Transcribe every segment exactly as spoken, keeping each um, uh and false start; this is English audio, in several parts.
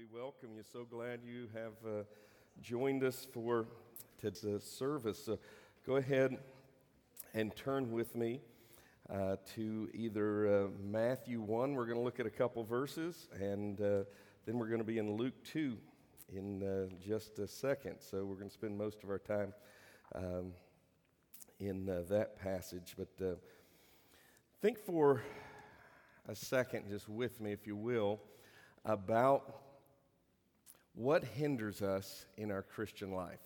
welcome you. So glad you have uh, joined us for today's service. So go ahead and turn with me uh, to either uh, Matthew one. We're going to look at a couple verses, and uh, then we're going to be in Luke two in uh, just a second. So we're going to spend most of our time um, in uh, that passage. But uh, think for a second, just with me, if you will, about what hinders us in our Christian life.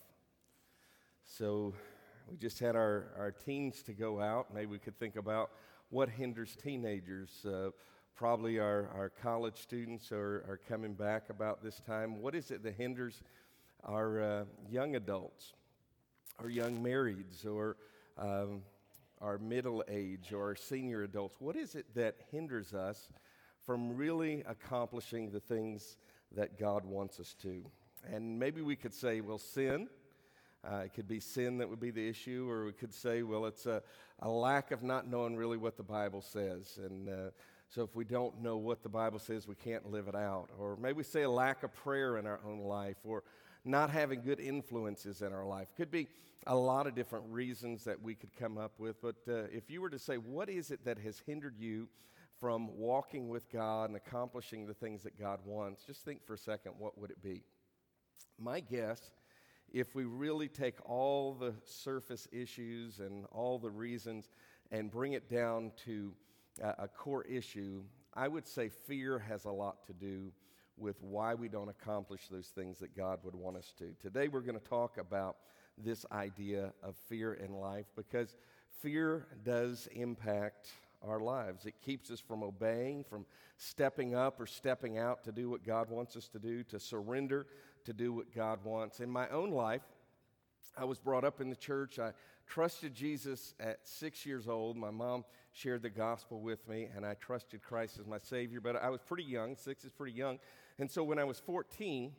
So we just had our, our teens to go out. Maybe we could think about what hinders teenagers. Uh, probably our, our college students are, are coming back about this time. What is it that hinders our uh, young adults, our young marrieds, or um, our middle age, or our senior adults? What is it that hinders us from really accomplishing the things that God wants us to? And maybe we could say, well, sin. Uh, it could be sin that would be the issue, or we could say, well, it's a, a lack of not knowing really what the Bible says. And uh, so if we don't know what the Bible says, we can't live it out. Or maybe we say a lack of prayer in our own life, or not having good influences in our life. Could be a lot of different reasons that we could come up with. But uh, if you were to say, what is it that has hindered you from walking with God and accomplishing the things that God wants, just think for a second, what would it be? My guess, if we really take all the surface issues and all the reasons and bring it down to uh, a core issue, I would say fear has a lot to do with why we don't accomplish those things that God would want us to. Today we're going to talk about this idea of fear in life, because fear does impact our lives. It keeps us from obeying, from stepping up or stepping out to do what God wants us to do, to surrender to do what God wants. In my own life, I was brought up in the church. I trusted Jesus at six years old. My mom shared the gospel with me, and I trusted Christ as my Savior. But I was pretty young. Six is pretty young. And so when I was fourteen,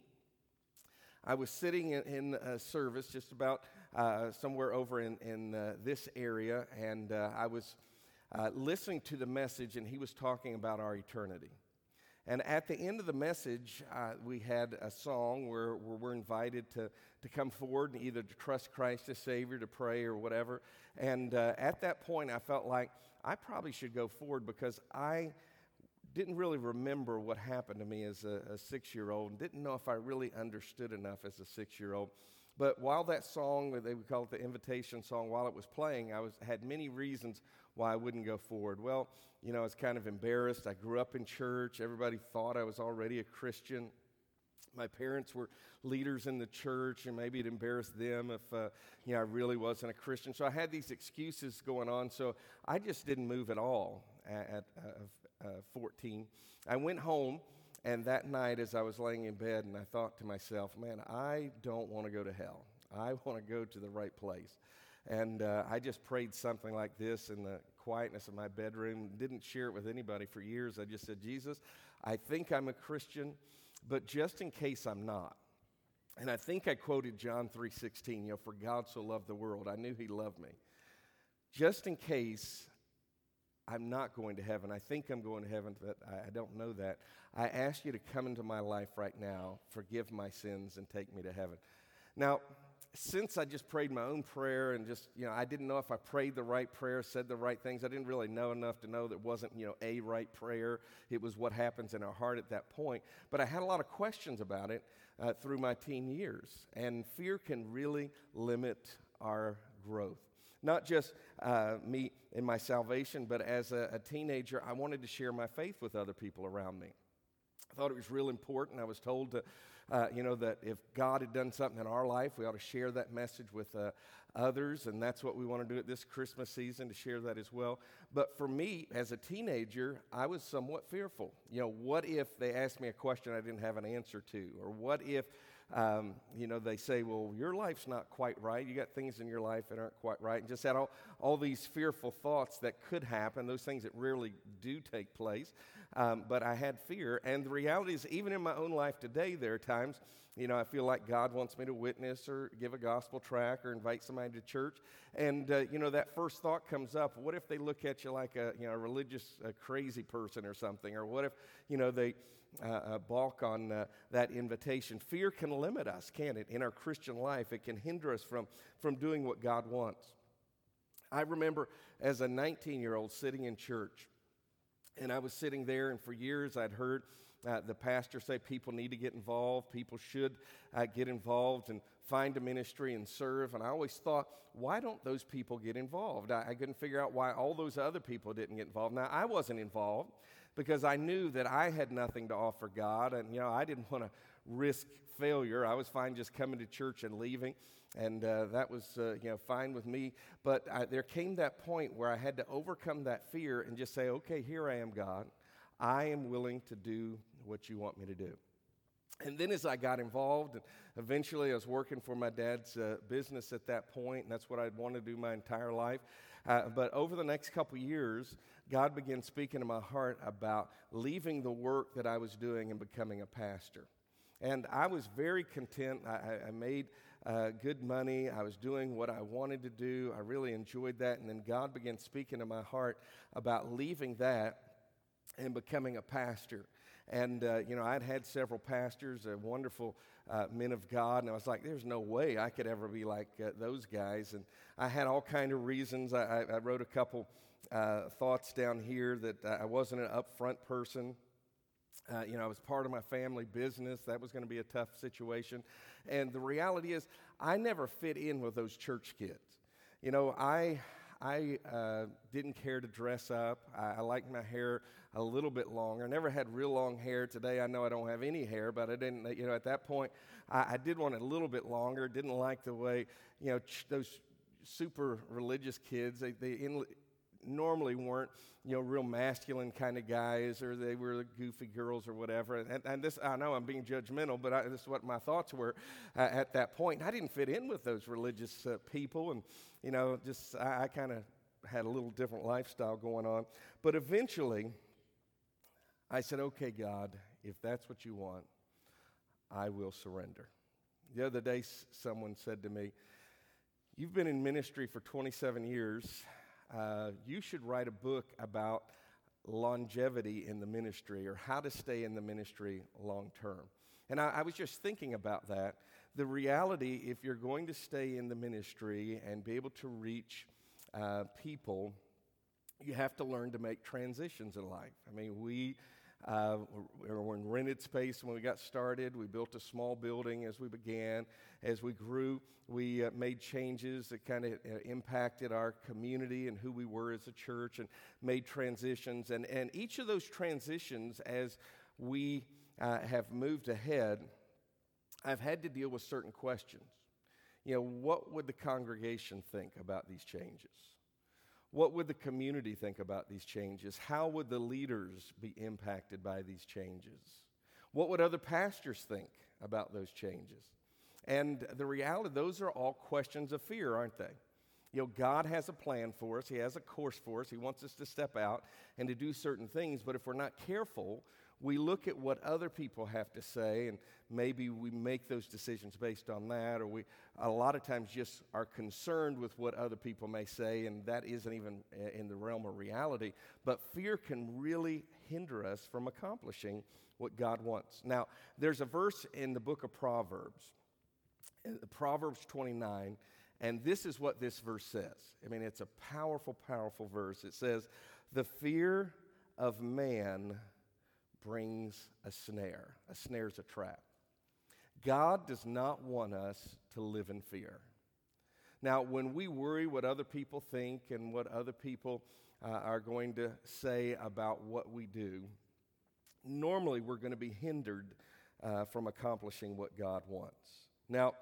I was sitting in, in a service just about uh, somewhere over in, in uh, this area, and uh, I was Uh, listening to the message, and he was talking about our eternity. And at the end of the message, uh, we had a song where, where we're invited to, to come forward and either to trust Christ as Savior, to pray, or whatever. And uh, at that point, I felt like I probably should go forward, because I didn't really remember what happened to me as a, a six-year-old, and didn't know if I really understood enough as a six-year-old. But while that song, they would call it the invitation song, while it was playing, I was had many reasons why I wouldn't go forward. Well, you know, I was kind of embarrassed. I grew up in church. Everybody thought I was already a Christian. My parents were leaders in the church, and maybe it embarrassed them if, uh, you know, I really wasn't a Christian. So I had these excuses going on, so I just didn't move at all at, at uh, uh, fourteen. I went home. And that night, as I was laying in bed, and I thought to myself, man, I don't want to go to hell. I want to go to the right place. And uh, I just prayed something like this in the quietness of my bedroom. Didn't share it with anybody for years. I just said, Jesus, I think I'm a Christian, but just in case I'm not. And I think I quoted John three sixteen, you know, for God so loved the world. I knew he loved me. Just in case I'm not going to heaven. I think I'm going to heaven, but I don't know that. I ask you to come into my life right now, forgive my sins, and take me to heaven. Now, since I just prayed my own prayer, and just, you know, I didn't know if I prayed the right prayer, said the right things. I didn't really know enough to know that it wasn't, you know, a right prayer. It was what happens in our heart at that point. But I had a lot of questions about it uh, through my teen years. And fear can really limit our growth. Not just uh, me in my salvation, but as a, a teenager, I wanted to share my faith with other people around me. I thought it was real important. I was told to, uh, you know, that if God had done something in our life, we ought to share that message with uh, others, and that's what we want to do at this Christmas season, to share that as well. But for me, as a teenager, I was somewhat fearful. You know, what if they asked me a question I didn't have an answer to? Or what if Um, you know, they say, well, your life's not quite right. You got things in your life that aren't quite right. And just had all, all these fearful thoughts that could happen, those things that rarely do take place. um, but I had fear. And the reality is, even in my own life today, there are times, you know, I feel like God wants me to witness or give a gospel tract or invite somebody to church. And, uh, you know, that first thought comes up, what if they look at you like a, you know, a religious, uh, crazy person or something? Or what if, you know, they uh, uh, balk on uh, that invitation? Fear can limit us, can't it? In our Christian life, it can hinder us from, from doing what God wants. I remember as a nineteen-year-old sitting in church, and I was sitting there, and for years I'd heard uh, the pastor say people need to get involved, people should uh, get involved and find a ministry and serve. And I always thought, why don't those people get involved? I, I couldn't figure out why all those other people didn't get involved. Now, I wasn't involved because I knew that I had nothing to offer God, and, you know, I didn't want to risk failure. I was fine just coming to church and leaving, and uh, that was, uh, you know, fine with me. But I, there came that point where I had to overcome that fear and just say, okay, here I am, God. I am willing to do what you want me to do. And then as I got involved, and eventually I was working for my dad's uh, business at that point, and that's what I'd wanted to do my entire life. Uh, but over the next couple years, God began speaking to my heart about leaving the work that I was doing and becoming a pastor. And I was very content. I, I made uh, good money. I was doing what I wanted to do. I really enjoyed that. And then God began speaking to my heart about leaving that and becoming a pastor. And, uh, you know, I'd had several pastors, uh, wonderful uh, men of God, and I was like, there's no way I could ever be like uh, those guys. And I had all kind of reasons. I, I, I wrote a couple uh, thoughts down here that I wasn't an upfront person. Uh, you know, I was part of my family business. That was going to be a tough situation. And the reality is, I never fit in with those church kids. You know, I... I uh, didn't care to dress up. I, I liked my hair a little bit longer. I never had real long hair. Today I know I don't have any hair, but I didn't, you know, at that point I, I did want it a little bit longer. Didn't like the way, you know, ch- those super religious kids, they, they in, normally weren't, you know, real masculine kind of guys, or they were goofy girls or whatever. And, and this, I know I'm being judgmental, but I, this is what my thoughts were uh, at that point. I didn't fit in with those religious uh, people, and you know, just I, I kind of had a little different lifestyle going on. But eventually, I said, okay, God, if that's what you want, I will surrender. The other day, s- someone said to me, you've been in ministry for twenty-seven years. Uh, you should write a book about longevity in the ministry, or how to stay in the ministry long term. And I, I was just thinking about that. The reality, if you're going to stay in the ministry and be able to reach uh, people, you have to learn to make transitions in life. I mean, we uh, were in rented space when we got started. We built a small building as we began. As we grew, we uh, made changes that kind of uh, impacted our community and who we were as a church, and made transitions. And, and each of those transitions, as we uh, have moved ahead, I've had to deal with certain questions. You know, what would the congregation think about these changes? What would the community think about these changes? How would the leaders be impacted by these changes? What would other pastors think about those changes? And the reality, those are all questions of fear, aren't they? You know, God has a plan for us. He has a course for us. He wants us to step out and to do certain things. But if we're not careful, we look at what other people have to say, and maybe we make those decisions based on that, or we a lot of times just are concerned with what other people may say, and that isn't even in the realm of reality. But fear can really hinder us from accomplishing what God wants. Now, there's a verse in the book of Proverbs, Proverbs twenty-nine, and this is what this verse says. I mean, it's a powerful, powerful verse. It says, "The fear of man brings a snare." A snare is a trap. God does not want us to live in fear. Now, when we worry what other people think and what other people uh, are going to say about what we do, normally we're going to be hindered uh, from accomplishing what God wants. Now,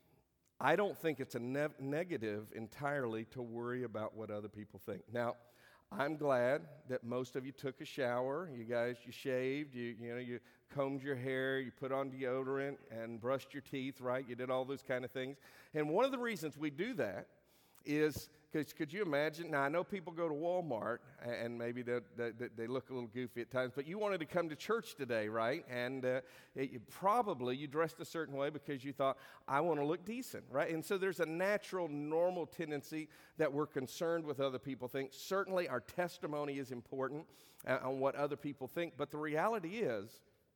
I don't think it's a ne- negative entirely to worry about what other people think. Now, I'm glad that most of you took a shower. You guys, you shaved, you you know, you combed your hair, you put on deodorant and brushed your teeth, right? You did all those kind of things. And one of the reasons we do that is, because could you imagine? Now, I know people go to Walmart, and maybe they, they, they look a little goofy at times, but you wanted to come to church today, right? And uh, it, you probably you dressed a certain way because you thought, I want to look decent, right? And so there's a natural, normal tendency that we're concerned with other people think. Certainly, our testimony is important uh, on what other people think, but the reality is,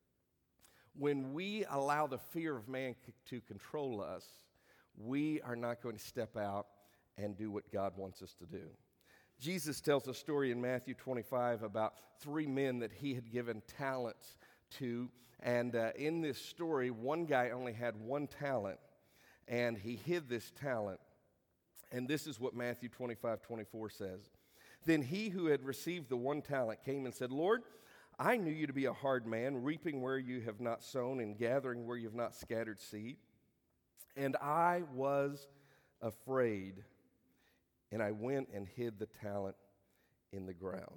when we allow the fear of man c- to control us, we are not going to step out and do what God wants us to do. Jesus tells a story in Matthew twenty-five about three men that he had given talents to, and uh, in this story, one guy only had one talent, and he hid this talent, and this is what Matthew twenty-five twenty-four says. Then he who had received the one talent came and said, Lord, I knew you to be a hard man, reaping where you have not sown and gathering where you have not scattered seed. And I was afraid, and I went and hid the talent in the ground.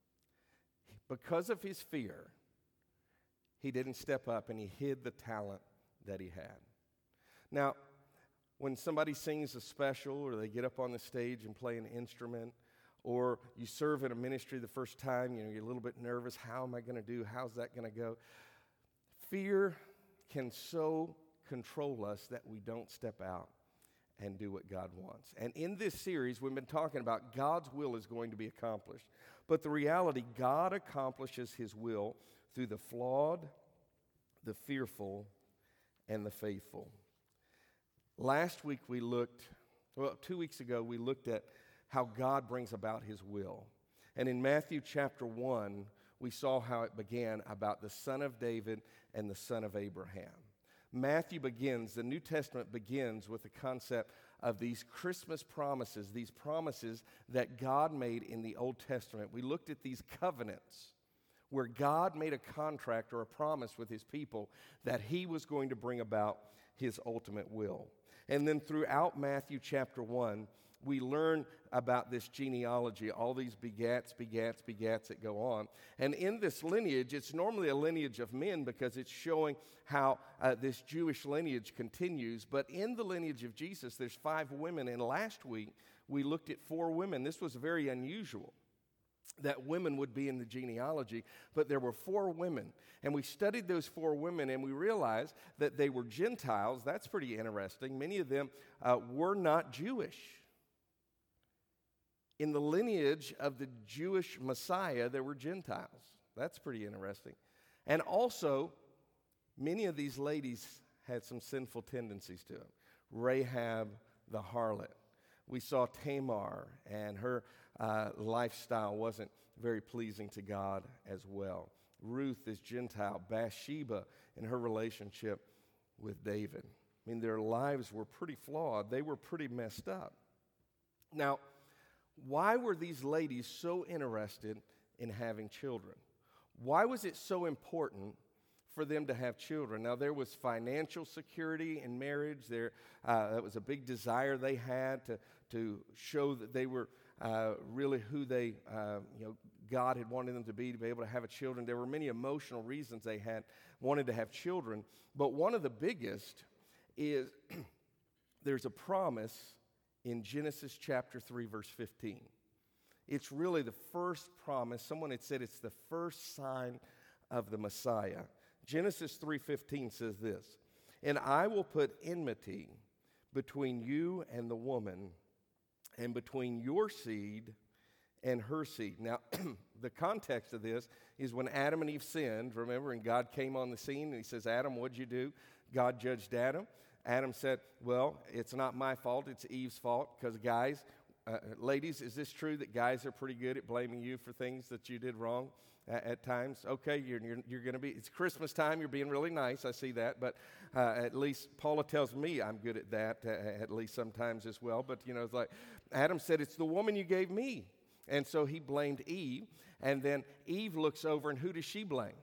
Because of his fear, he didn't step up and he hid the talent that he had. Now, when somebody sings a special or they get up on the stage and play an instrument, or you serve in a ministry the first time, you know, you're a little bit nervous. How am I going to do? How's that going to go? Fear can so control us that we don't step out and do what God wants. And in this series, we've been talking about God's will is going to be accomplished. But the reality, God accomplishes his will through the flawed, the fearful, and the faithful. Last week we looked, well, two weeks ago we looked at how God brings about his will. And in Matthew chapter one, we saw how it began about the son of David and the son of Abraham. Matthew begins, the New Testament begins with the concept of these Christmas promises, these promises that God made in the Old Testament. We looked at these covenants where God made a contract or a promise with his people that he was going to bring about his ultimate will. And then throughout Matthew chapter one, we learn about this genealogy, all these begats, begats, begats that go on. And in this lineage, it's normally a lineage of men because it's showing how uh, this Jewish lineage continues. But in the lineage of Jesus, there's five women. And last week, we looked at four women. This was very unusual that women would be in the genealogy, but there were four women. And we studied those four women, and we realized that they were Gentiles. That's pretty interesting. Many of them uh, were not Jewish. In the lineage of the Jewish Messiah, there were Gentiles. That's pretty interesting. And also, many of these ladies had some sinful tendencies to them. Rahab the harlot. We saw Tamar, and her uh, lifestyle wasn't very pleasing to God as well. Ruth is Gentile. Bathsheba and her relationship with David. I mean, their lives were pretty flawed. They were pretty messed up. Now, why were these ladies so interested in having children? Why was it so important for them to have children? Now, there was financial security in marriage. There, uh, that was a big desire they had to, to show that they were uh, really who they, uh, you know, God had wanted them to be, to be able to have a children. There were many emotional reasons they had wanted to have children. But one of the biggest is there's a promise in Genesis chapter three, verse fifteen. It's really the first promise. Someone had said it's the first sign of the Messiah. Genesis three fifteen says this, and I will put enmity between you and the woman, and between your seed and her seed. Now, the context of this is when Adam and Eve sinned, remember, and God came on the scene, and he says, Adam, what'd you do? God judged Adam. Adam said, well, it's not my fault, it's Eve's fault, because guys, uh, ladies, is this true that guys are pretty good at blaming you for things that you did wrong uh, at times? Okay, you're, you're, you're going to be, it's Christmas time, you're being really nice, I see that, but uh, at least Paula tells me I'm good at that, uh, at least sometimes as well, but you know, it's like, Adam said, it's the woman you gave me, and so he blamed Eve, and then Eve looks over, and who does she blame?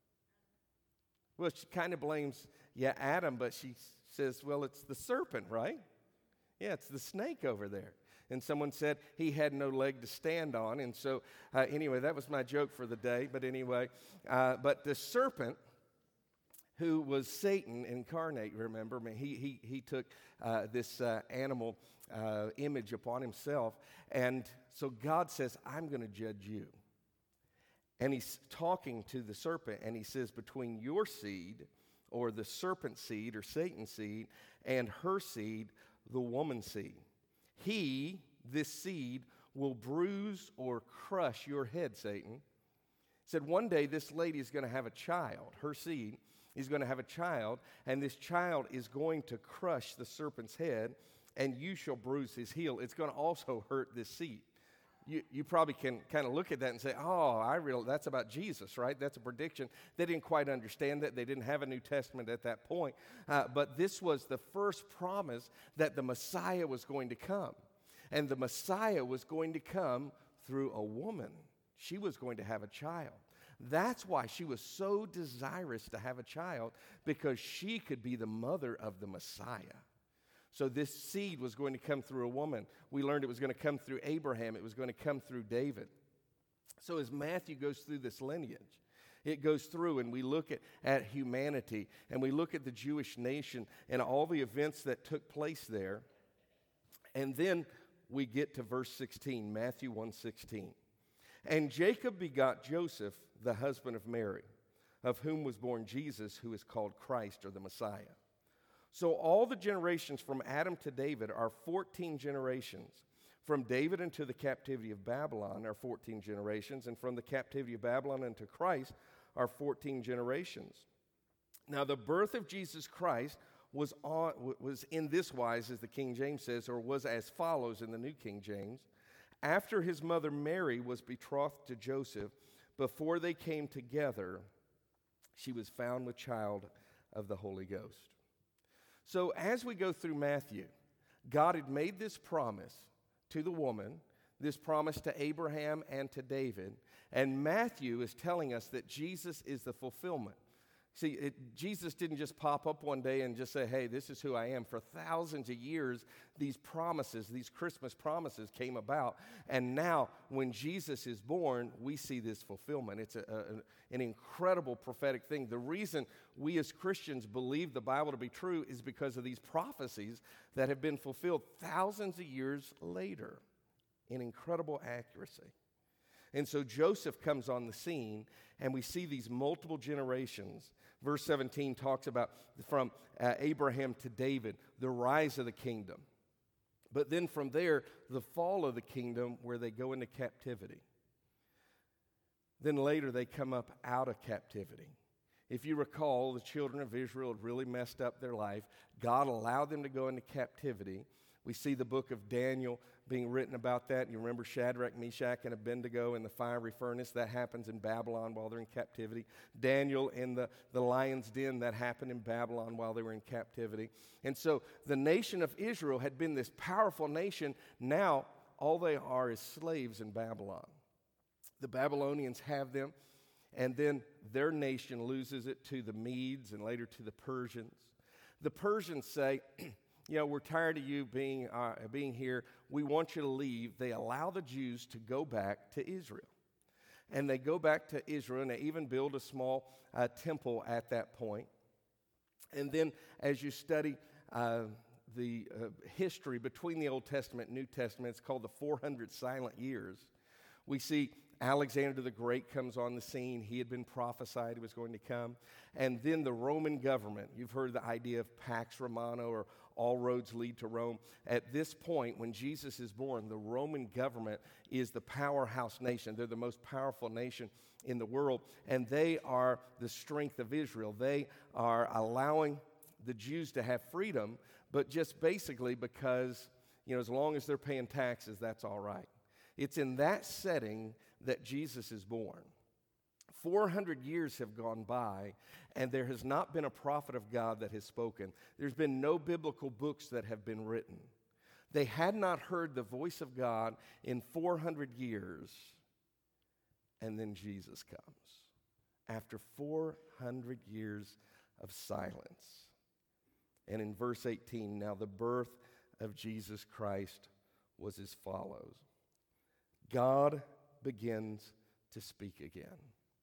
Well, she kind of blames, yeah, Adam, but she says, well, it's the serpent, right? Yeah, it's the snake over there. And someone said he had no leg to stand on. And so, uh, anyway, that was my joke for the day. But anyway, uh, but the serpent who was Satan incarnate, remember? I mean, he, he, he took uh, this uh, animal uh, image upon himself. And so God says, I'm going to judge you. And he's talking to the serpent, and he says, between your seed, or the serpent seed, or Satan's seed, and her seed, the woman's seed. He, this seed, will bruise or crush your head, Satan. He said, one day this lady is going to have a child, her seed is going to have a child, and this child is going to crush the serpent's head, and you shall bruise his heel. It's going to also hurt this seed. You, you probably can kind of look at that and say, oh, I realize that's about Jesus, right? That's a prediction. They didn't quite understand that. They didn't have a New Testament at that point. Uh, but this was the first promise that the Messiah was going to come. And the Messiah was going to come through a woman. She was going to have a child. That's why she was so desirous to have a child, because she could be the mother of the Messiah. So this seed was going to come through a woman. We learned it was going to come through Abraham. It was going to come through David. So as Matthew goes through this lineage, it goes through and we look at, at humanity, and we look at the Jewish nation and all the events that took place there. And then we get to verse sixteen, Matthew one sixteen. And Jacob begot Joseph, the husband of Mary, of whom was born Jesus, who is called Christ, or the Messiah. So all the generations from Adam to David are fourteen generations. From David into the captivity of Babylon are fourteen generations, and from the captivity of Babylon into Christ are fourteen generations. Now the birth of Jesus Christ was on, was in this wise, as the King James says, or was as follows in the New King James. After his mother Mary was betrothed to Joseph, before they came together, she was found with child of the Holy Ghost. So as we go through Matthew, God had made this promise to the woman, this promise to Abraham and to David, and Matthew is telling us that Jesus is the fulfillment. See, it, Jesus didn't just pop up one day and just say, hey, this is who I am. For thousands of years, these promises, these Christmas promises came about. And now, when Jesus is born, we see this fulfillment. It's a, a, an incredible prophetic thing. The reason we as Christians believe the Bible to be true is because of these prophecies that have been fulfilled thousands of years later in incredible accuracy. And so Joseph comes on the scene, and we see these multiple generations. Verse seventeen talks about from uh, Abraham to David, the rise of the kingdom. But then from there, the fall of the kingdom, where they go into captivity. Then later they come up out of captivity. If you recall, the children of Israel had really messed up their life. God allowed them to go into captivity. We see the book of Daniel being written about that. You remember Shadrach, Meshach, and Abednego in the fiery furnace. That happens in Babylon while they're in captivity. Daniel in the, the lion's den. That happened in Babylon while they were in captivity. And so the nation of Israel had been this powerful nation. Now all they are is slaves in Babylon. The Babylonians have them, and then their nation loses it to the Medes and later to the Persians. The Persians say, you know, we're tired of you being, uh, being here. We want you to leave. They allow the Jews to go back to Israel. And they go back to Israel, and they even build a small uh, temple at that point. And then as you study uh, the uh, history between the Old Testament and New Testament, it's called the four hundred silent years. We see Alexander the Great comes on the scene. He had been prophesied he was going to come. And then the Roman government. You've heard the idea of Pax Romana, or all roads lead to Rome. At this point, when Jesus is born, the Roman government is the powerhouse nation. They're the most powerful nation in the world, and they are the strength of Israel. They are allowing the Jews to have freedom, but just basically because, you know, as long as they're paying taxes, that's all right. It's in that setting that Jesus is born. four hundred years have gone by, and there has not been a prophet of God that has spoken. There's been no biblical books that have been written. They had not heard the voice of God in four hundred years, and then Jesus comes after four hundred years of silence. And in verse eighteen, now the birth of Jesus Christ was as follows. God begins to speak again.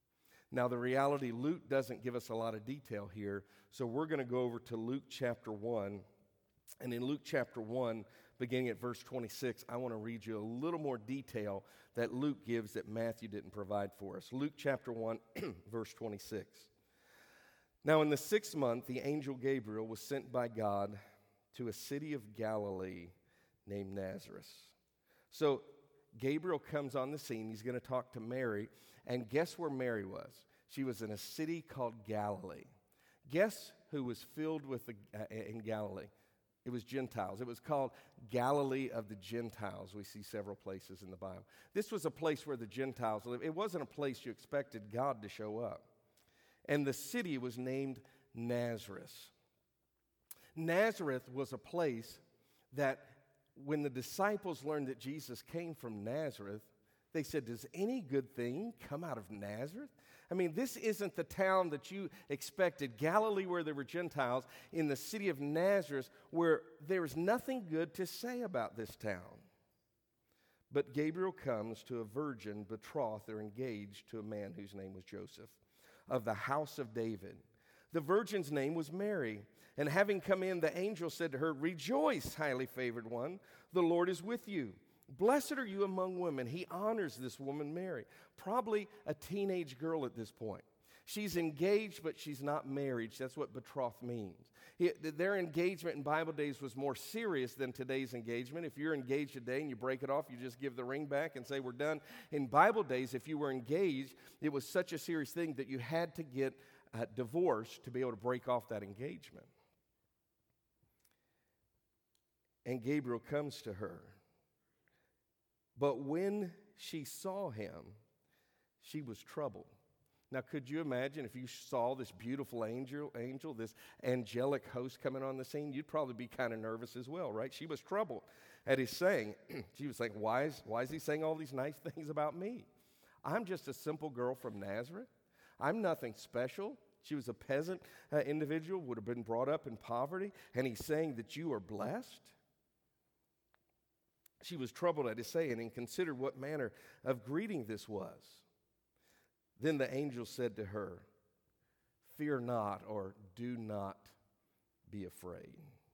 Now, the reality, Luke doesn't give us a lot of detail here, so we're going to go over to Luke chapter one. And in Luke chapter one, beginning at verse twenty-six, I want to read you a little more detail that Luke gives that Matthew didn't provide for us. Luke chapter one, verse twenty-six. Now, in the sixth month, the angel Gabriel was sent by God to a city of Galilee named Nazareth. So, Gabriel comes on the scene. He's going to talk to Mary. And guess where Mary was? She was in a city called Galilee. Guess who was filled with the, uh, in Galilee? It was Gentiles. It was called Galilee of the Gentiles. We see several places in the Bible. This was a place where the Gentiles lived. It wasn't a place you expected God to show up. And the city was named Nazareth. Nazareth was a place that when the disciples learned that Jesus came from Nazareth, they said, does any good thing come out of Nazareth? I mean, this isn't the town that you expected. Galilee, where there were Gentiles, in the city of Nazareth, where there is nothing good to say about this town. But Gabriel comes to a virgin betrothed or engaged to a man whose name was Joseph, of the house of David. The virgin's name was Mary. And having come in, the angel said to her, rejoice, highly favored one, the Lord is with you. Blessed are you among women. He honors this woman, Mary, probably a teenage girl at this point. She's engaged, but she's not married. That's what betrothed means. He, their engagement in Bible days was more serious than today's engagement. If you're engaged today and you break it off, you just give the ring back and say, we're done. In Bible days, if you were engaged, it was such a serious thing that you had to get uh, divorced to be able to break off that engagement. And Gabriel comes to her. But when she saw him, she was troubled. Now, could you imagine if you saw this beautiful angel, angel, this angelic host coming on the scene? You'd probably be kind of nervous as well, right? She was troubled at his saying. She was like, why is, why is he saying all these nice things about me? I'm just a simple girl from Nazareth. I'm nothing special. She was a peasant uh, individual, would have been brought up in poverty, and he's saying that you are blessed. She was troubled at his saying and considered what manner of greeting this was. Then the angel said to her, fear not, or do not be afraid.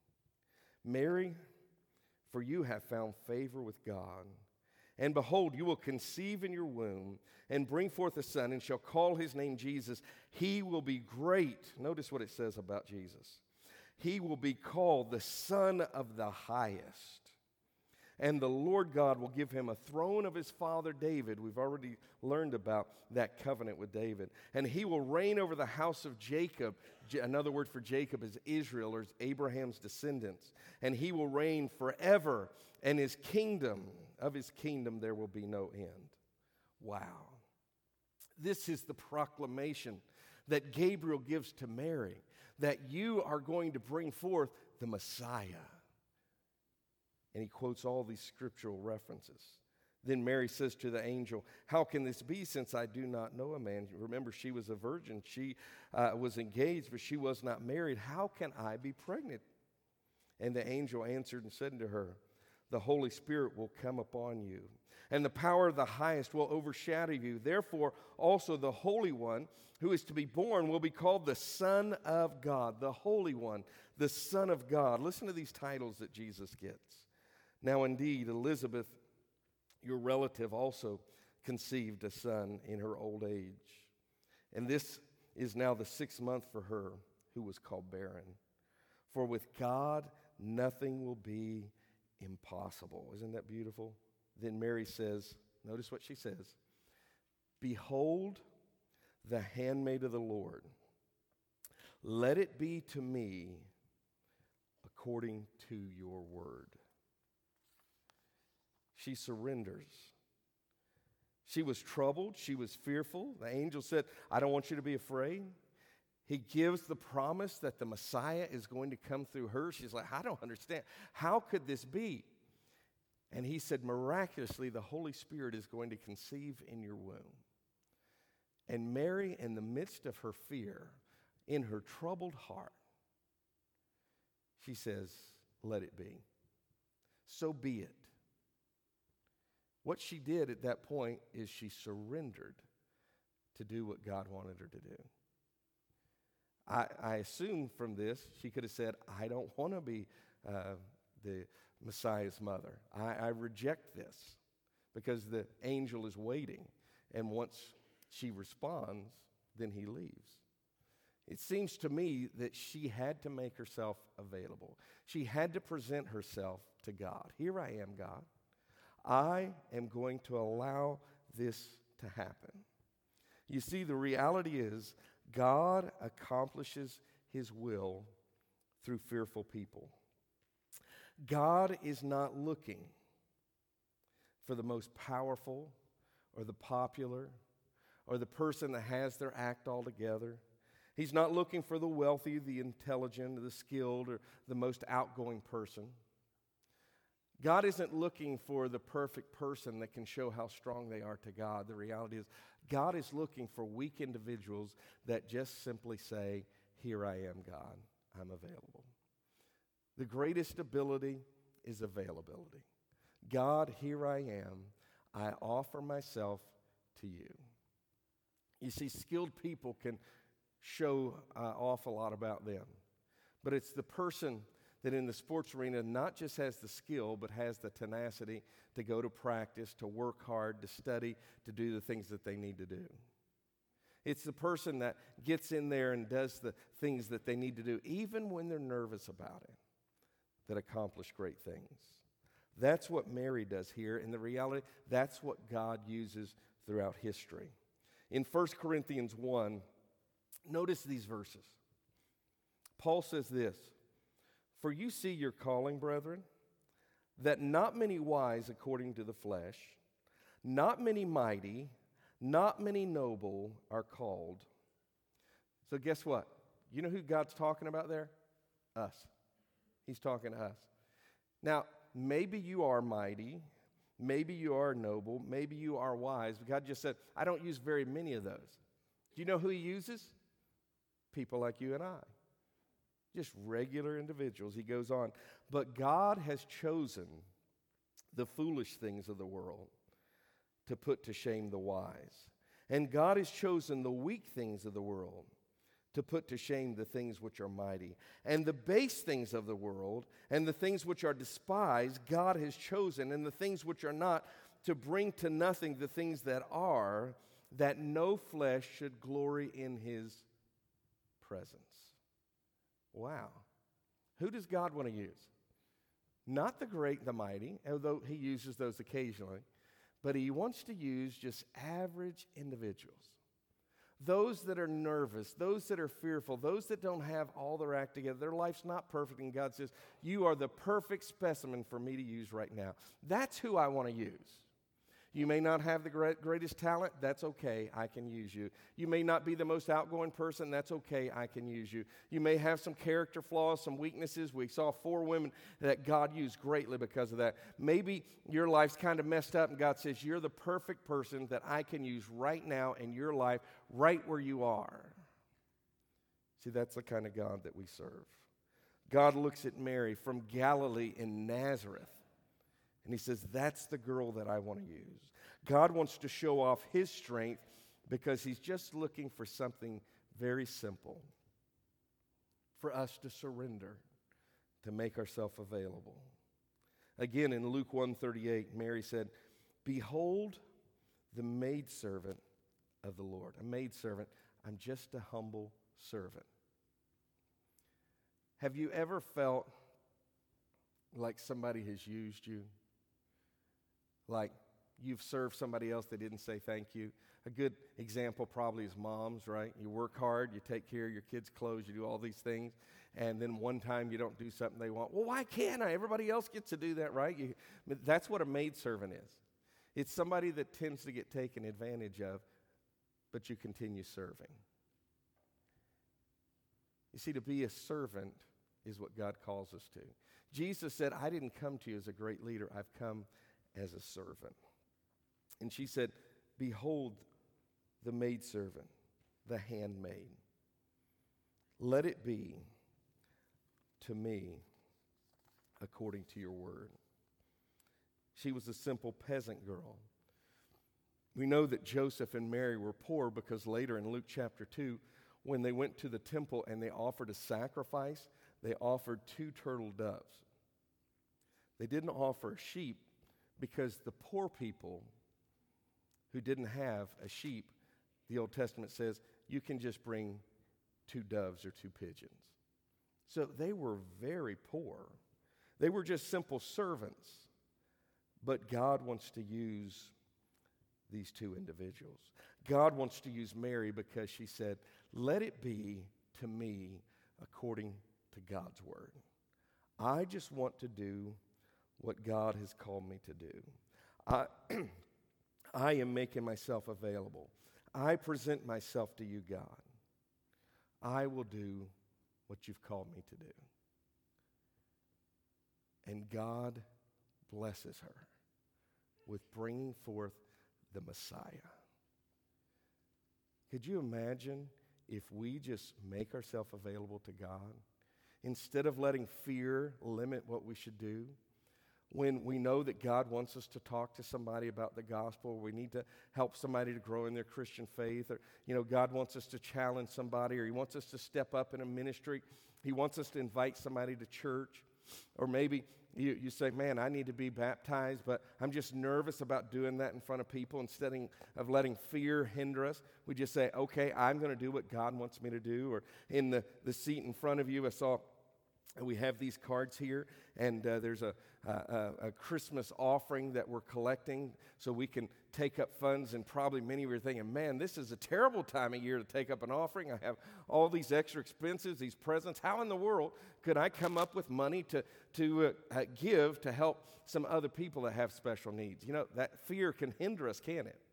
Mary, for you have found favor with God. And behold, you will conceive in your womb and bring forth a son, and shall call his name Jesus. He will be great. Notice what it says about Jesus. He will be called the Son of the Highest. And the Lord God will give him a throne of his father David. We've already learned about that covenant with David. And he will reign over the house of Jacob. Another word for Jacob is Israel, or Abraham's descendants. And he will reign forever. And his kingdom, of his kingdom there will be no end. Wow. This is the proclamation that Gabriel gives to Mary, that you are going to bring forth the Messiah. And he quotes all these scriptural references. Then Mary says to the angel, how can this be, since I do not know a man? Remember, she was a virgin. She uh, was engaged, but she was not married. How can I be pregnant? And the angel answered and said to her, the Holy Spirit will come upon you, and the power of the highest will overshadow you. Therefore, also the Holy One who is to be born will be called the Son of God. The Holy One, the Son of God. Listen to these titles that Jesus gets. Now, indeed, Elizabeth, your relative, also conceived a son in her old age. And this is now the sixth month for her, who was called barren. For with God, nothing will be impossible. Isn't that beautiful? Then Mary says, notice what she says, behold, the handmaid of the Lord. Let it be to me according to your word. She surrenders. She was troubled. She was fearful. The angel said, I don't want you to be afraid. He gives the promise that the Messiah is going to come through her. She's like, I don't understand. How could this be? And he said, miraculously, the Holy Spirit is going to conceive in your womb. And Mary, in the midst of her fear, in her troubled heart, she says, let it be. So be it. What she did at that point is she surrendered to do what God wanted her to do. I, I assume from this, she could have said, I don't want to be uh, the Messiah's mother. I, I reject this, because the angel is waiting. And once she responds, then he leaves. It seems to me that she had to make herself available. She had to present herself to God. Here I am, God. I am going to allow this to happen. You see, the reality is God accomplishes his will through fearful people. God is not looking for the most powerful or the popular or the person that has their act all together. He's not looking for the wealthy, the intelligent, the skilled, or the most outgoing person. God isn't looking for the perfect person that can show how strong they are to God. The reality is, God is looking for weak individuals that just simply say, here I am, God, I'm available. The greatest ability is availability. God, here I am, I offer myself to you. You see, skilled people can show an uh, awful lot about them. But it's the person that in the sports arena not just has the skill, but has the tenacity to go to practice, to work hard, to study, to do the things that they need to do. It's the person that gets in there and does the things that they need to do, even when they're nervous about it, that accomplish great things. That's what Mary does here. In the reality, that's what God uses throughout history. In First Corinthians one, notice these verses. Paul says this, "For you see your calling, brethren, that not many wise according to the flesh, not many mighty, not many noble are called." So guess what? You know who God's talking about there? Us. He's talking to us. Now, maybe you are mighty, maybe you are noble, maybe you are wise. But God just said, I don't use very many of those. Do you know who he uses? People like you and I. Just regular individuals. He goes on. But God has chosen the foolish things of the world to put to shame the wise. And God has chosen the weak things of the world to put to shame the things which are mighty. And the base things of the world and the things which are despised, God has chosen, and the things which are not, to bring to nothing the things that are, that no flesh should glory in his presence. Wow. Who does God want to use? Not the great, the mighty, although he uses those occasionally, but he wants to use just average individuals. Those that are nervous, those that are fearful, those that don't have all their act together. Their life's not perfect, and God says, you are the perfect specimen for me to use right now. That's who I want to use. You may not have the great, greatest talent. That's okay. I can use you. You may not be the most outgoing person. That's okay. I can use you. You may have some character flaws, some weaknesses. We saw four women that God used greatly because of that. Maybe your life's kind of messed up, and God says, you're the perfect person that I can use right now in your life, right where you are. See, that's the kind of God that we serve. God looks at Mary from Galilee in Nazareth, and he says, that's the girl that I want to use. God wants to show off his strength because he's just looking for something very simple, for us to surrender, to make ourselves available. Again, in Luke one thirty-eight, Mary said, behold the maidservant of the Lord. A maidservant, I'm just a humble servant. Have you ever felt like somebody has used you? Like you've served somebody else that didn't say thank you? A good example probably is moms, right? You work hard, you take care of your kids' clothes, you do all these things, and then one time you don't do something they want. Well, why can't I? Everybody else gets to do that, right? You, that's what a maidservant is. It's somebody that tends to get taken advantage of, but you continue serving. You see, to be a servant is what God calls us to. Jesus said, I didn't come to you as a great leader. I've come as a servant. And she said, behold the maidservant, the handmaid. Let it be to me according to your word. She was a simple peasant girl. We know that Joseph and Mary were poor because later in Luke chapter two, when they went to the temple and they offered a sacrifice, they offered two turtle doves. They didn't offer a sheep because the poor people who didn't have a sheep, the Old Testament says, you can just bring two doves or two pigeons. So they were very poor. They were just simple servants. But God wants to use these two individuals. God wants to use Mary because she said, let it be to me according to God's word. I just want to do what God has called me to do. I, I am making myself available. I present myself to you, God. I will do what you've called me to do. And God blesses her with bringing forth the Messiah. Could you imagine if we just make ourselves available to God? Instead of letting fear limit what we should do, when we know that God wants us to talk to somebody about the gospel, or we need to help somebody to grow in their Christian faith, or, you know, God wants us to challenge somebody, or He wants us to step up in a ministry, He wants us to invite somebody to church, or maybe you, you say, man, I need to be baptized, but I'm just nervous about doing that in front of people. Instead of letting fear hinder us, we just say, okay, I'm going to do what God wants me to do. Or in the, the seat in front of you, I saw we have these cards here, and uh, there's a, a, a Christmas offering that we're collecting so we can take up funds. And probably many of you are thinking, man, this is a terrible time of year to take up an offering. I have all these extra expenses, these presents. How in the world could I come up with money to, to uh, uh, give to help some other people that have special needs? You know, that fear can hinder us, can't it?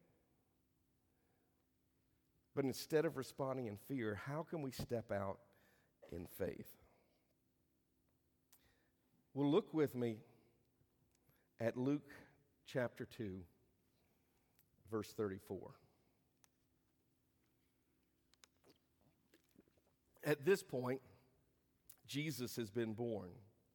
But instead of responding in fear, how can we step out in faith? Well, look with me at Luke chapter two, verse thirty-four. At this point, Jesus has been born.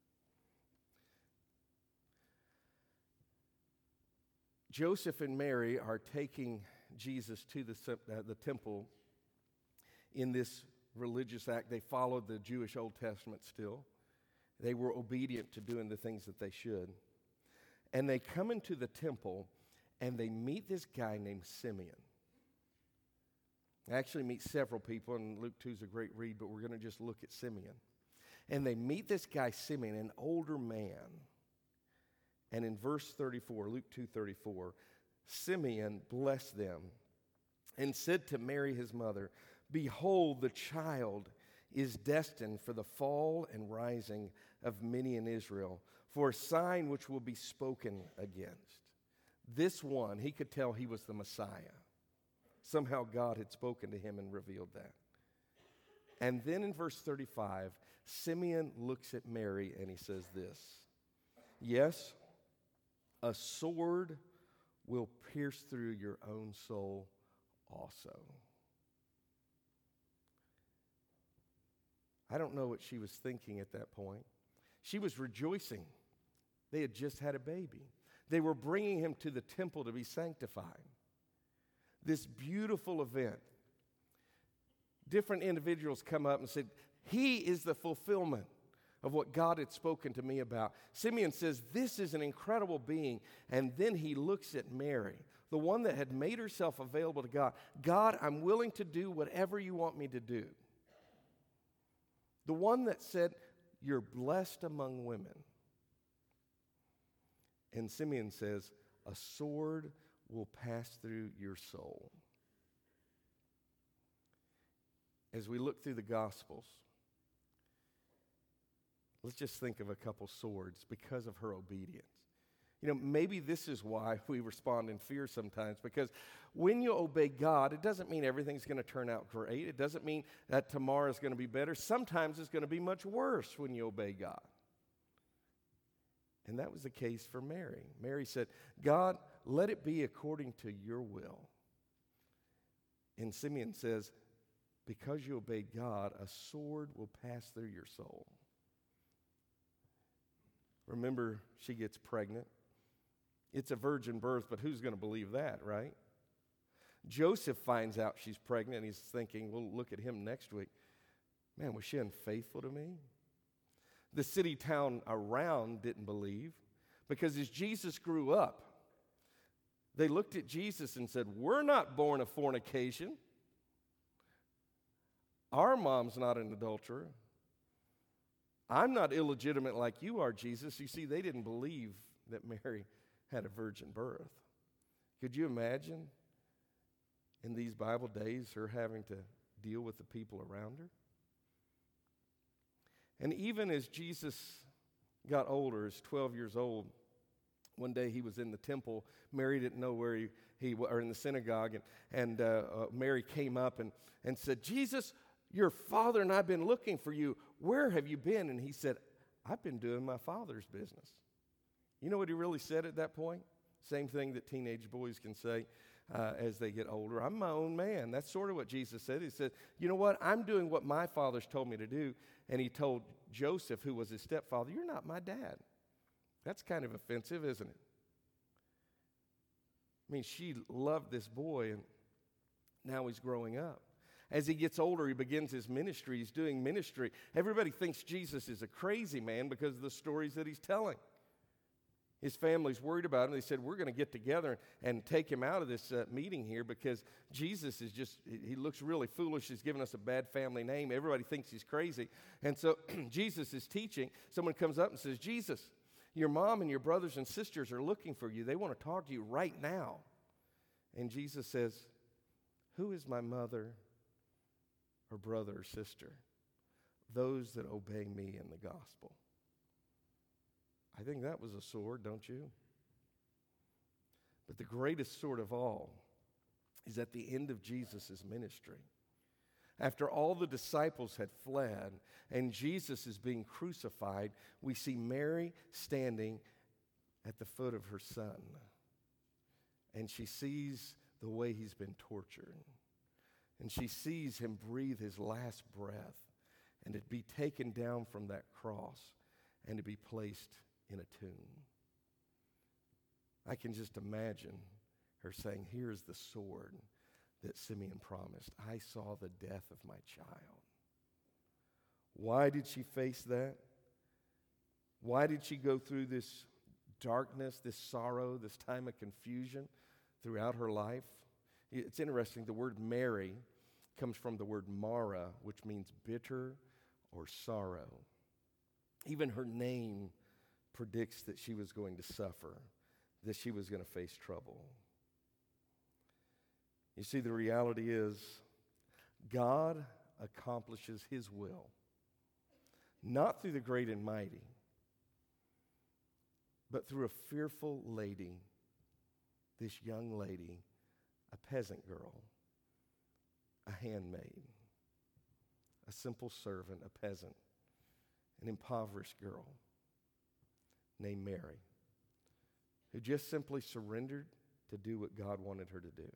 Joseph and Mary are taking Jesus to the, uh, the temple in this religious act. They followed the Jewish Old Testament still. They were obedient to doing the things that they should. And they come into the temple, and they meet this guy named Simeon. They actually meet several people, and Luke two is a great read, but we're going to just look at Simeon. And they meet this guy Simeon, an older man. And in verse thirty-four, Luke two thirty-four, Simeon blessed them and said to Mary his mother, behold, the child is destined for the fall and rising of many in Israel, for a sign which will be spoken against. This one, he could tell he was the Messiah. Somehow God had spoken to him and revealed that. And then in verse thirty-five, Simeon looks at Mary and he says this, yes, a sword will pierce through your own soul also. I don't know what she was thinking at that point. She was rejoicing. They had just had a baby. They were bringing him to the temple to be sanctified. This beautiful event. Different individuals come up and said, he is the fulfillment of what God had spoken to me about. Simeon says, this is an incredible being. And then he looks at Mary, the one that had made herself available to God. God, I'm willing to do whatever you want me to do. The one that said, you're blessed among women. And Simeon says, a sword will pass through your soul. As we look through the Gospels, let's just think of a couple swords because of her obedience. You know, maybe this is why we respond in fear sometimes, because when you obey God, it doesn't mean everything's going to turn out great. It doesn't mean that tomorrow is going to be better. Sometimes it's going to be much worse when you obey God. And that was the case for Mary. Mary said, God, let it be according to your will. And Simeon says, because you obeyed God, a sword will pass through your soul. Remember, she gets pregnant. It's a virgin birth, but who's going to believe that, right? Joseph finds out she's pregnant, and he's thinking, well, look at him next week. Man, was she unfaithful to me? The city town around didn't believe, because as Jesus grew up, they looked at Jesus and said, we're not born of fornication. Our mom's not an adulterer. I'm not illegitimate like you are, Jesus. You see, they didn't believe that Mary had a virgin birth. Could you imagine in these Bible days her having to deal with the people around her? And even as Jesus got older, as twelve years old, one day he was in the temple. Mary didn't know where he, he or in the synagogue, and, and uh, uh, Mary came up and, and said, Jesus, your father and I have been looking for you. Where have you been? And he said, I've been doing my father's business. You know what he really said at that point? Same thing that teenage boys can say uh, as they get older. I'm my own man. That's sort of what Jesus said. He said, you know what? I'm doing what my father's told me to do. And he told Joseph, who was his stepfather, you're not my dad. That's kind of offensive, isn't it? I mean, she loved this boy, and now he's growing up. As he gets older, he begins his ministry. He's doing ministry. Everybody thinks Jesus is a crazy man because of the stories that he's telling. His family's worried about him. They said, we're going to get together and take him out of this uh, meeting here because Jesus is just, he looks really foolish. He's given us a bad family name. Everybody thinks he's crazy. And so Jesus is teaching. Someone comes up and says, Jesus, your mom and your brothers and sisters are looking for you. They want to talk to you right now. And Jesus says, who is my mother or brother or sister? Those that obey me in the gospel. I think that was a sword, don't you? But the greatest sword of all is at the end of Jesus' ministry. After all the disciples had fled and Jesus is being crucified, we see Mary standing at the foot of her son. And she sees the way he's been tortured. And she sees him breathe his last breath and to be taken down from that cross and to be placed in a tomb. I can just imagine her saying, here's the sword that Simeon promised. I saw the death of my child. Why did she face that? Why did she go through this darkness, this sorrow, this time of confusion throughout her life? It's interesting, the word Mary comes from the word Mara, which means bitter or sorrow. Even her name predicts that she was going to suffer, that she was going to face trouble. You see, the reality is God accomplishes his will, not through the great and mighty, but through a fearful lady, this young lady, a peasant girl, a handmaid, a simple servant, a peasant, an impoverished girl named Mary, who just simply surrendered to do what God wanted her to do.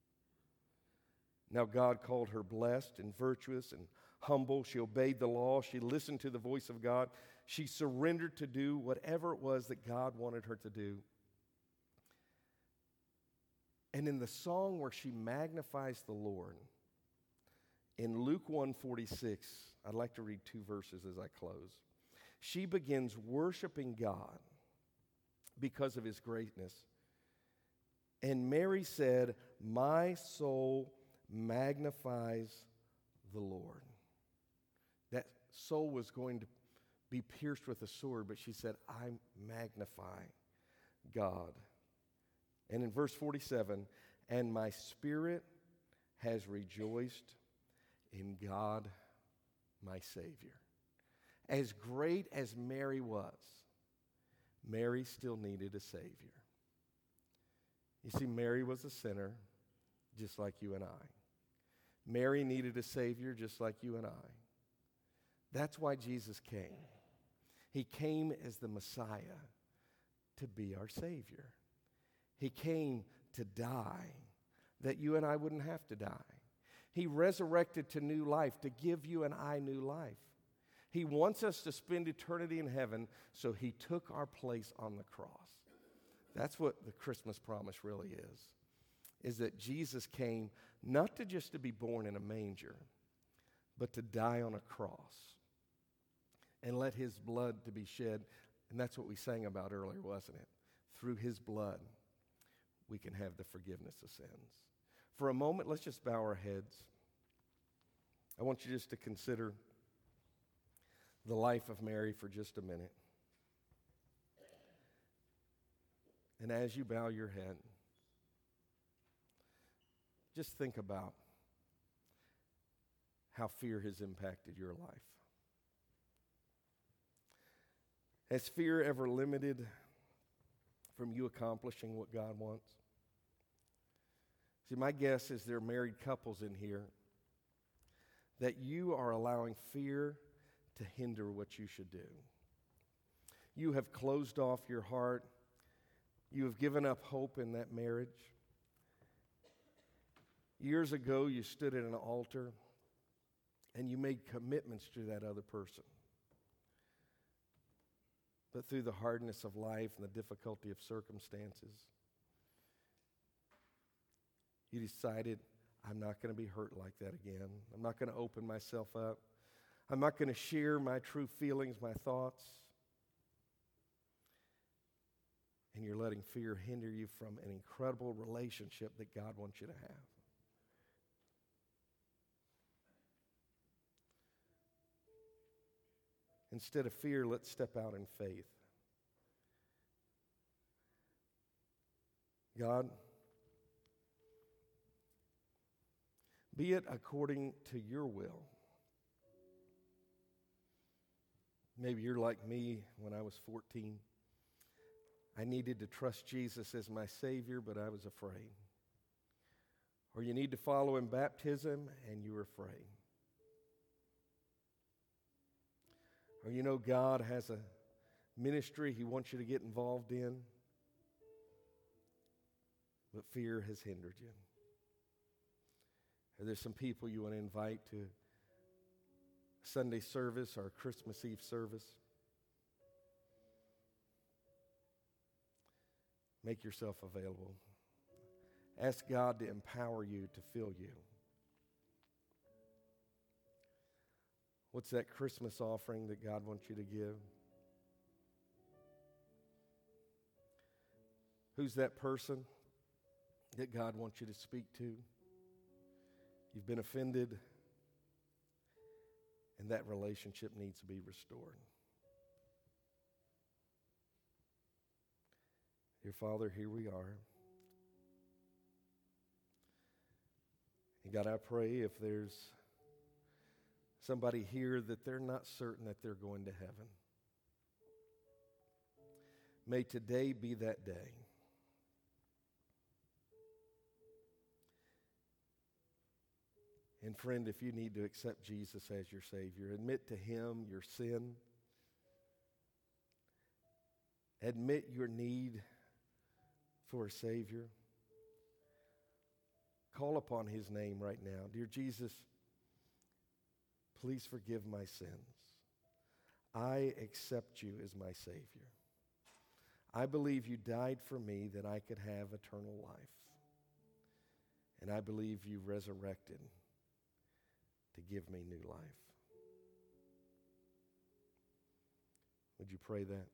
Now God called her blessed and virtuous and humble. She obeyed the law. She listened to the voice of God. She surrendered to do whatever it was that God wanted her to do. And in the song where she magnifies the Lord, in Luke one forty-six, I'd like to read two verses as I close. She begins worshiping God because of his greatness. And Mary said, my soul magnifies the Lord. That soul was going to be pierced with a sword, but she said, I magnify God. And in verse forty-seven, and my spirit has rejoiced in God, my Savior. As great as Mary was, Mary still needed a Savior. You see, Mary was a sinner just like you and I. Mary needed a Savior just like you and I. That's why Jesus came. He came as the Messiah to be our Savior. He came to die that you and I wouldn't have to die. He resurrected to new life to give you and I new life. He wants us to spend eternity in heaven, so he took our place on the cross. That's what the Christmas promise really is. is that Jesus came not to just to be born in a manger, but to die on a cross and let his blood to be shed. And that's what we sang about earlier, wasn't it? Through his blood, we can have the forgiveness of sins. For a moment, let's just bow our heads. I want you just to consider the life of Mary for just a minute. And as you bow your head, just think about how fear has impacted your life. Has fear ever limited from you accomplishing what God wants? See, my guess is there are married couples in here that you are allowing fear to hinder what you should do. You have closed off your heart. You have given up hope in that marriage. Years ago, you stood at an altar and you made commitments to that other person. But through the hardness of life and the difficulty of circumstances, you decided, I'm not going to be hurt like that again. I'm not going to open myself up. I'm not going to share my true feelings, my thoughts. And you're letting fear hinder you from an incredible relationship that God wants you to have. Instead of fear, let's step out in faith. God, be it according to your will. Maybe you're like me when I was fourteen. I needed to trust Jesus as my Savior, but I was afraid. Or you need to follow in baptism, and you were afraid. Or you know God has a ministry He wants you to get involved in, but fear has hindered you. Or there's some people you want to invite to Sunday service or Christmas Eve service. Make yourself available. Ask God to empower you to fill you. What's that Christmas offering that God wants you to give? Who's that person that God wants you to speak to? You've been offended, and that relationship needs to be restored. Dear Father, here we are. And God, I pray if there's somebody here that they're not certain that they're going to heaven, may today be that day. And friend, if you need to accept Jesus as your Savior, admit to Him your sin. Admit your need for a Savior. Call upon His name right now. Dear Jesus, please forgive my sins. I accept you as my Savior. I believe you died for me that I could have eternal life. And I believe you resurrected to give me new life. Would you pray that?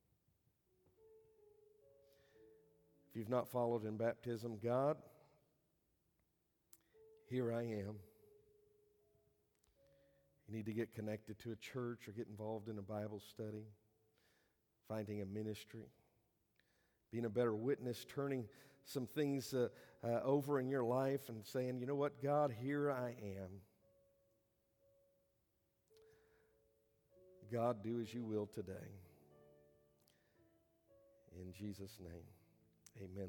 If you've not followed in baptism, God, here I am. You need to get connected to a church or get involved in a Bible study, finding a ministry, being a better witness, turning some things uh, uh, over in your life and saying, you know what, God, here I am. God, do as you will today. In Jesus' name, amen.